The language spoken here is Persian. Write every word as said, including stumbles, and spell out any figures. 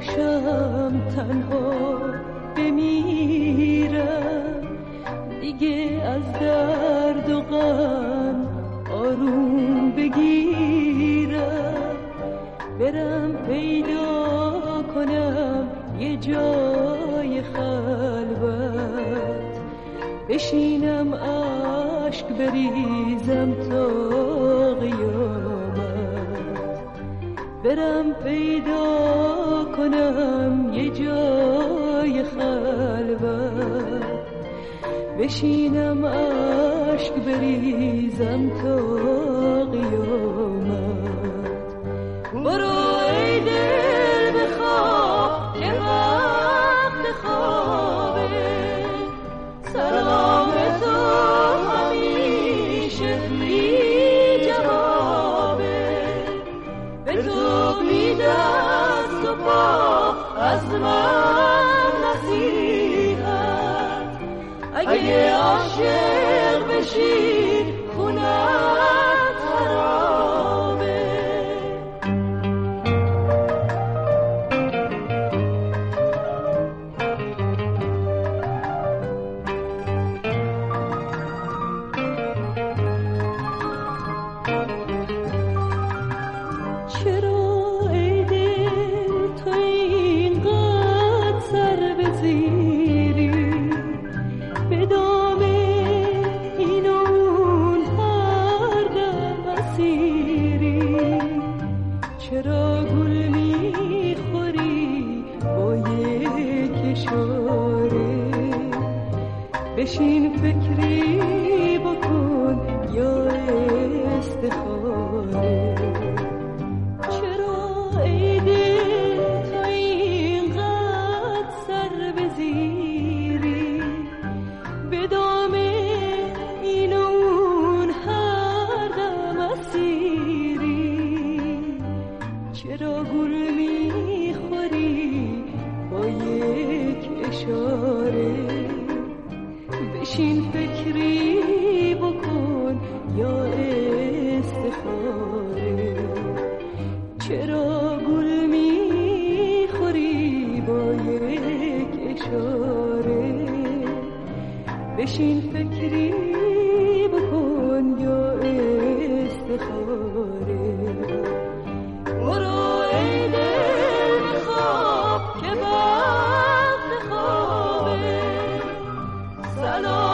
باشم تنها بمیرم، دیگه از درد و غم آروم بگیرم، برم پیدا کنم یه جای خلوت، بشینم اشک بریزم تا قیامت، برم پیدا کنم یه جای خلوت، بشینم اشک بریزم تا قیامت. برو ای دل بخواب که وقت خوابه، سلام تو همیشه بی جوابه، به تو بی دست و پا از من نصیحت، اگه عاشق بشی خونت خرابه. چرا ای دل تو اینقدر سر به زیری، به دام این و اون هر دم اسیری، چرا گل میخوری با یک اشاره، بشین فکری بکن یا استخاره. چرا ای دل تو اینقدر سر به زیری، به دام این و اون هر دم اسیری، چرا گل میخوری با یک اشاره، بشین فکری بکن یا استخاره. چرا گل میخوری با یک اشاره، بشین فکری بکن یا استخاره. برو ای دل بخواب که وقت خوابه، سلام